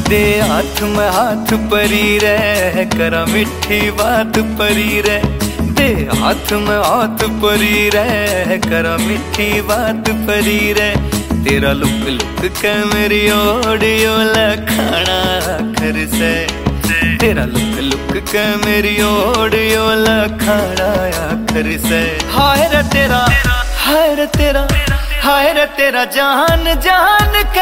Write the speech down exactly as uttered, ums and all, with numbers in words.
दे हाथ में हाथ परी रे, करा मिठी बात परी रे। दे हाथ में हाथ परी रे, करा मिठी बात परी रे। तेरा लुक लुक के मेरी ओडियो लखाना आखर से। तेरा लुक लुक के मेरी ओडियो लखाना आखर से। हाय रे तेरा, हाय रे तेरा, हाय रे तेरा जान जान के